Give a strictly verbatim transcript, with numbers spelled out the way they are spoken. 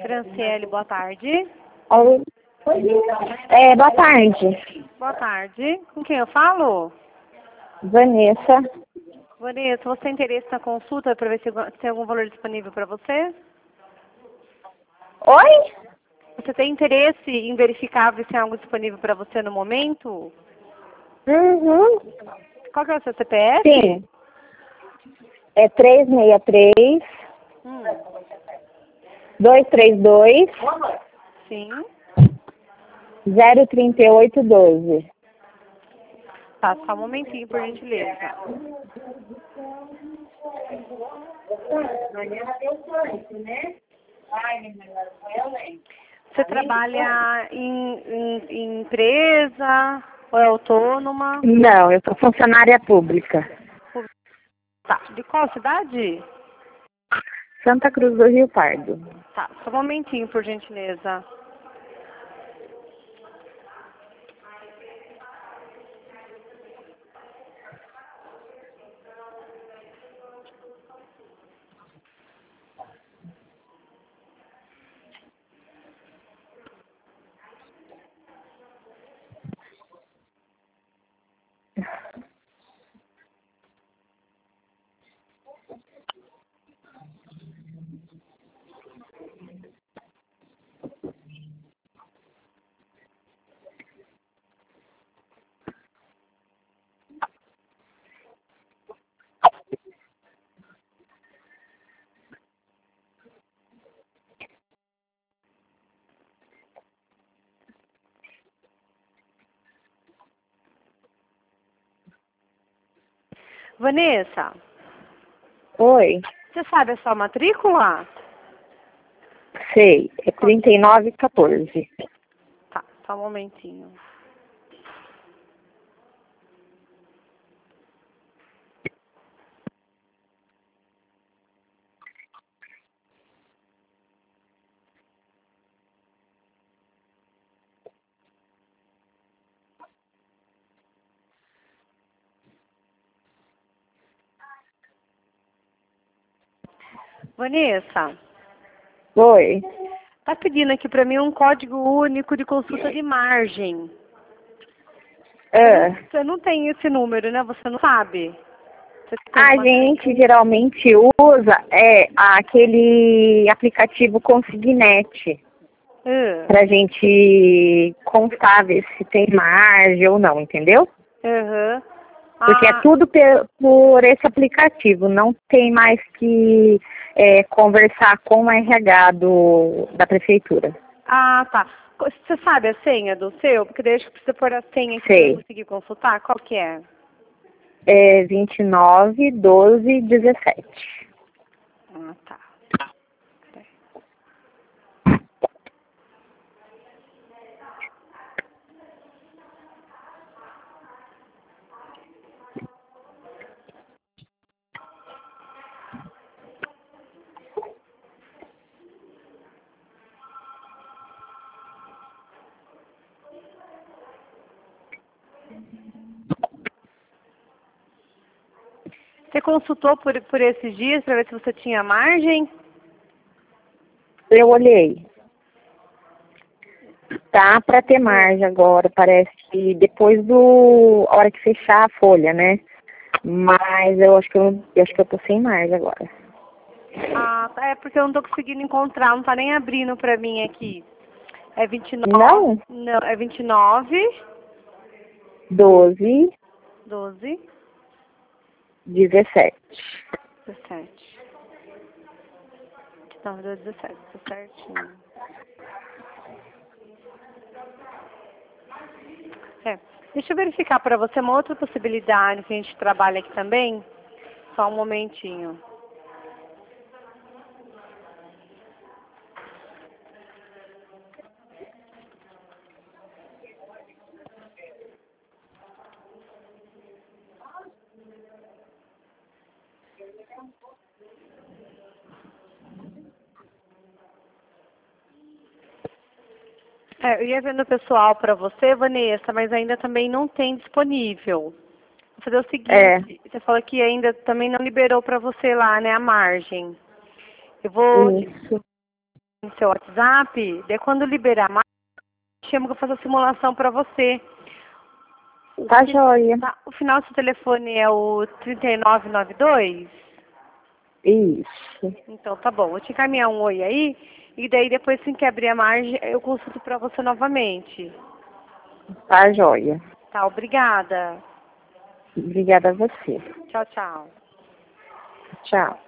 Franciele, boa tarde. Oi. É, boa tarde. Boa tarde. Com quem eu falo? Vanessa. Vanessa, você tem interesse na consulta para ver se tem algum valor disponível para você? Oi? Você tem interesse em verificar ver se tem algo disponível para você no momento? Uhum. Qual que é o seu C P F? Sim. É três seis três, Hum, dois três dois, sim. zero três oito um dois. Tá, só um momentinho, por gentileza. Você trabalha em, em, em empresa ou é autônoma? Não, eu sou funcionária pública. Tá, de qual cidade? Santa Cruz do Rio Pardo. Tá, só um momentinho, por gentileza. Vanessa, Oi. você sabe a sua matrícula? Sei. É trinta e nove quatorze. Tá, só um momentinho. Vanessa, Oi. tá pedindo aqui pra mim um código único de consulta de margem. É. Você não tem esse número, né? Você não sabe? Você tem A uma- gente geralmente usa é, aquele aplicativo Consignet Ah, pra gente constar ver se tem margem ou não, entendeu? aham. Porque é Ah, tudo pe- por esse aplicativo, não tem mais que é, conversar com o R H do, da prefeitura. ah, tá. Você sabe a senha do seu? Porque daí acho que precisa pôr a senha aqui pra eu Sei. conseguir consultar. Qual que é? É vinte e nove, doze, dezessete. Ah, tá. Você consultou por, por esses dias para ver se você tinha margem? Eu olhei. Tá para ter margem agora, parece que depois do a hora que fechar a folha, né? Mas eu acho que eu, eu acho que eu tô sem margem agora. Ah, tá. É porque eu não tô conseguindo encontrar, não tá nem abrindo pra mim aqui. É vinte e nove, Não? não, é vinte e nove, doze, doze, dezessete. dezessete. Não, dezessete, tá certinho. É. Deixa eu verificar para você uma outra possibilidade que a gente trabalha aqui também. Só um momentinho. É, eu ia vendo o pessoal para você, Vanessa, mas ainda também não tem disponível. Vou fazer o É, seguinte, você falou que ainda também não liberou para você lá, né, a margem. Eu vou te isso. no seu WhatsApp, daí quando liberar mais, chamo que eu faço a simulação para você. O Tá fi- joia. tá- O final do seu telefone é o trinta e nove noventa e dois? Isso. Então tá bom, vou te encaminhar um oi aí, e daí depois assim que abrir a margem, eu consulto para você novamente. Tá joia. Tá, obrigada. Obrigada a você. Tchau, tchau. Tchau.